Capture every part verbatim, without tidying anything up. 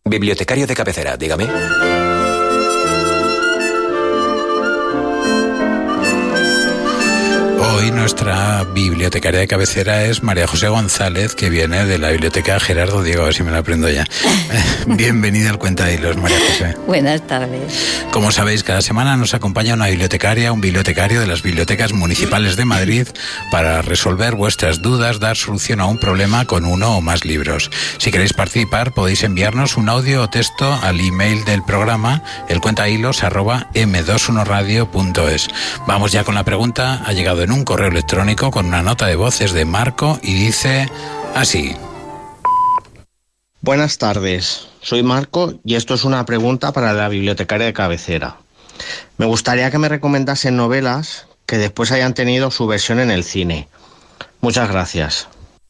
Bibliotecario de cabecera, dígame. Hoy nuestra bibliotecaria de cabecera es María José González, que viene de la biblioteca Gerardo Diego, a ver si me lo aprendo ya. Bienvenida al Cuenta Hilos, María José. Buenas tardes. Como sabéis, cada semana nos acompaña una bibliotecaria, un bibliotecario de las bibliotecas municipales de Madrid para resolver vuestras dudas, dar solución a un problema con uno o más libros. Si queréis participar, podéis enviarnos un audio o texto al email del programa, elcuentahilos arroba eme veintiuno radio punto es. Vamos ya con la pregunta. Ha llegado en un correo electrónico con una nota de voces de Marco y dice así. Buenas tardes, soy Marco y esto es una pregunta para la bibliotecaria de cabecera. Me gustaría que me recomendasen novelas que después hayan tenido su versión en el cine. Muchas gracias.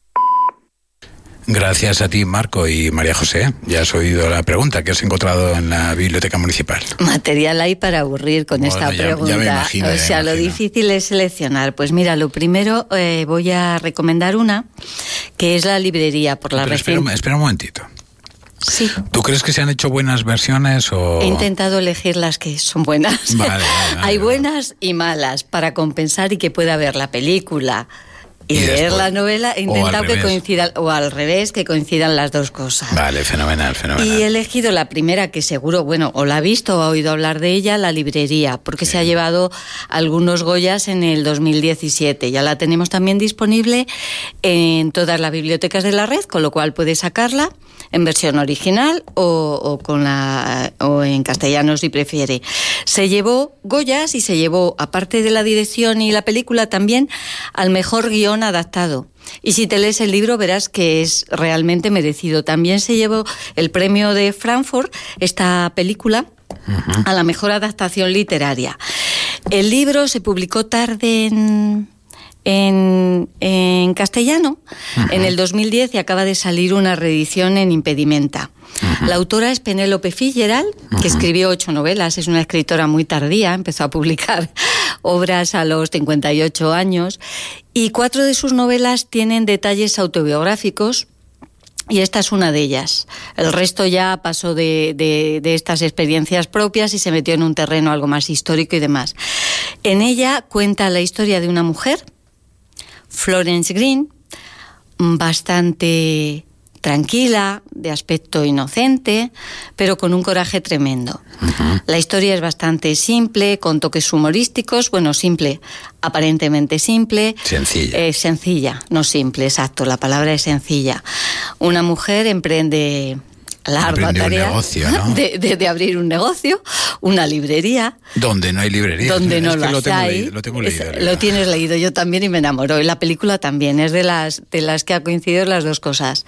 Gracias a ti, Marco y María José. Ya has oído la pregunta que has encontrado en la biblioteca municipal. Material hay para aburrir con bueno, esta ya, pregunta. Ya me imagino, o sea, me lo imagino. difícil es seleccionar. Pues mira, lo primero eh, voy a recomendar una, que es La librería, por la Pero recién... espera, espera un momentito. Sí. ¿Tú crees que se han hecho buenas versiones o...? He intentado elegir las que son buenas. Vale, vale, vale, hay vale. buenas y malas para compensar y que pueda ver la película y, Y leer después, la novela. He intentado que revés. coincidan, o al revés, que coincidan las dos cosas. Vale, fenomenal, fenomenal. Y he elegido la primera, que seguro, bueno, o la ha visto o ha oído hablar de ella, La librería, porque sí. se ha llevado algunos Goyas en el dos mil diecisiete. Ya la tenemos también disponible en todas las bibliotecas de la red, con lo cual puedes sacarla en versión original o, o, con la, o en castellano si prefiere. Se llevó Goyas y se llevó, aparte de la dirección y la película, también al mejor guión adaptado. Y si te lees el libro verás que es realmente merecido. También se llevó el premio de Frankfurt, esta película, uh-huh. a la mejor adaptación literaria. El libro se publicó tarde en... En, en castellano, uh-huh. en el dos mil diez, y acaba de salir una reedición en Impedimenta. Uh-huh. La autora es Penélope Fitzgerald, uh-huh. que escribió ocho novelas, es una escritora muy tardía, empezó a publicar obras a los cincuenta y ocho años, y cuatro de sus novelas tienen detalles autobiográficos, y esta es una de ellas. El resto ya pasó de, de, de estas experiencias propias y se metió en un terreno algo más histórico y demás. En ella cuenta la historia de una mujer, Florence Green, bastante tranquila, de aspecto inocente, pero con un coraje tremendo. Uh-huh. La historia es bastante simple, con toques humorísticos, bueno, simple, aparentemente simple. Sencilla. Eh, sencilla, no simple, exacto, la palabra es sencilla. Una mujer emprende la ardua tarea un negocio, ¿no? de, de, de abrir un negocio, una librería. Donde no hay librería. Donde no es las lo tengo hay. Leído, lo tengo leído. Es, lo tienes leído, yo también, y me enamoró. Y la película también, es de las, de las que ha coincidido las dos cosas.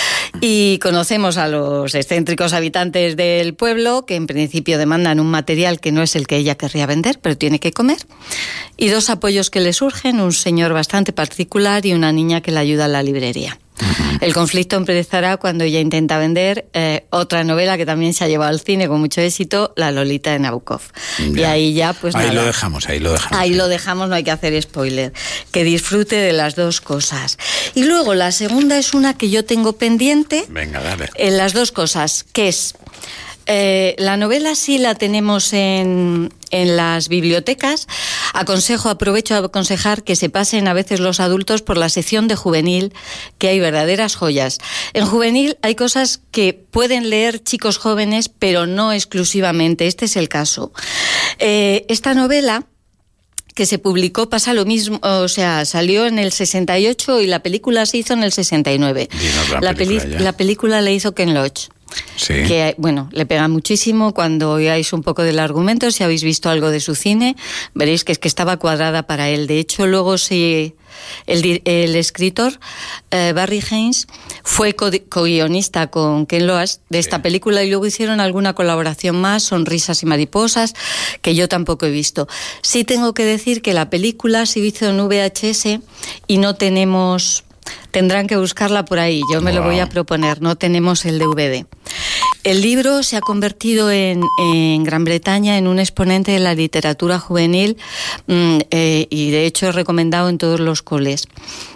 Y conocemos a los excéntricos habitantes del pueblo, que en principio demandan un material que no es el que ella querría vender, pero tiene que comer. Y dos apoyos que le surgen, un señor bastante particular y una niña que le ayuda a la librería. Uh-huh. El conflicto empezará cuando ella intenta vender eh, otra novela que también se ha llevado al cine con mucho éxito, La Lolita de Nabokov. Ya. Y ahí ya, pues ahí nada. lo dejamos, ahí lo dejamos. Ahí lo dejamos, no hay que hacer spoiler. Que disfrute de las dos cosas. Y luego la segunda es una que yo tengo pendiente. Venga, dale. En las dos cosas, que es... Eh, la novela sí la tenemos en, en las bibliotecas. Aconsejo, aprovecho a aconsejar que se pasen a veces los adultos por la sección de juvenil, que hay verdaderas joyas. En juvenil hay cosas que pueden leer chicos jóvenes, pero no exclusivamente. Este es el caso. Eh, esta novela, que se publicó, pasa lo mismo, o sea, salió en el sesenta y ocho y la película se hizo en el sesenta y nueve. La, la, película peli- la película la hizo Ken Loach. Sí. Que, bueno, le pega muchísimo. Cuando oigáis un poco del argumento, si habéis visto algo de su cine, veréis que es que estaba cuadrada para él. De hecho, luego sí, el, el escritor eh, Barry Haynes fue co-guionista con Ken Loach de esta sí. película, y luego hicieron alguna colaboración más, Sonrisas y mariposas, que yo tampoco he visto. Sí tengo que decir que la película se hizo en V H S y no tenemos... Tendrán que buscarla por ahí, yo me wow. lo voy a proponer, no tenemos el D V D. El libro se ha convertido en, en Gran Bretaña en un exponente de la literatura juvenil, mmm, eh, y de hecho es recomendado en todos los coles.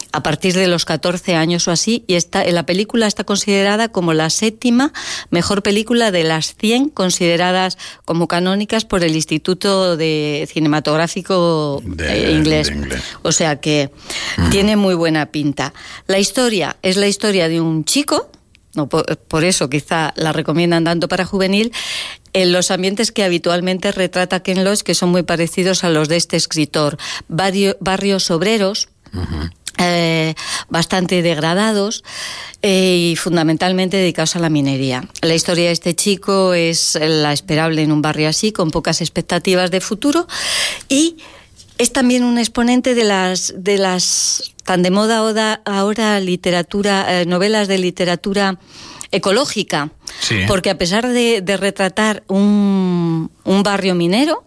a partir de los catorce años o así, y está, la película está considerada como la séptima mejor película de las cien consideradas como canónicas por el Instituto de Cinematográfico de, inglés. de inglés. O sea que uh-huh. tiene muy buena pinta. La historia es la historia de un chico, no, por, por eso quizá la recomiendan tanto para juvenil, en los ambientes que habitualmente retrata Ken Loach, que son muy parecidos a los de este escritor. Barrio, barrios obreros, uh-huh. eh, bastante degradados eh, y fundamentalmente dedicados a la minería. La historia de este chico es la esperable en un barrio así, con pocas expectativas de futuro, y es también un exponente de las de las tan de moda ahora literatura, eh, novelas de literatura ecológica, sí. porque a pesar de, de retratar un, un barrio minero,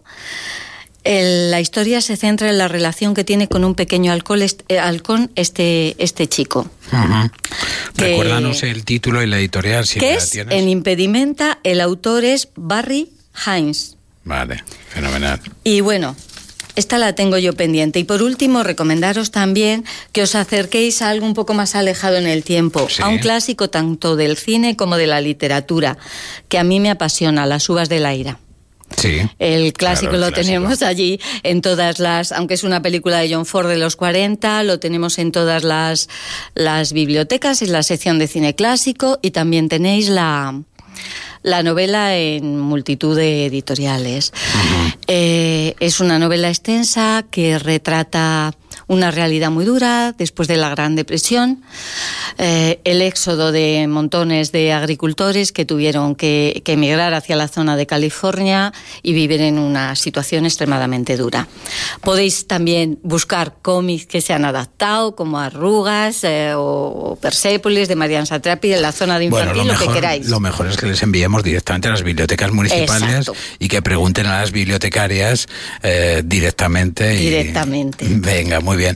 el, la historia se centra en la relación que tiene con un pequeño alcohol, este, halcón este, este chico. Uh-huh. Que, Recuérdanos el título y la editorial, si que la es tienes. En Impedimenta, el autor es Barry Hines. Vale, fenomenal. Y bueno, esta la tengo yo pendiente. Y por último, recomendaros también que os acerquéis a algo un poco más alejado en el tiempo, sí. a un clásico tanto del cine como de la literatura, que a mí me apasiona, Las uvas de la ira. Sí, el clásico claro, el lo clásico. Tenemos allí en todas las, aunque es una película de John Ford de los cuarenta, lo tenemos en todas las, las bibliotecas, en la sección de cine clásico, y también tenéis la... la novela en multitud de editoriales. Uh-huh. Eh, es una novela extensa que retrata una realidad muy dura después de la Gran Depresión, eh, el éxodo de montones de agricultores que tuvieron que, que emigrar hacia la zona de California y vivir en una situación extremadamente dura. Podéis también buscar cómics que se han adaptado, como Arrugas eh, o Persépolis de Marian Satrapi, en la zona de infantil, bueno, lo, lo mejor, que queráis. Lo mejor es que les enviemos directamente a las bibliotecas municipales. Exacto. Y que pregunten a las bibliotecarias eh, directamente. Directamente. Y, venga, muy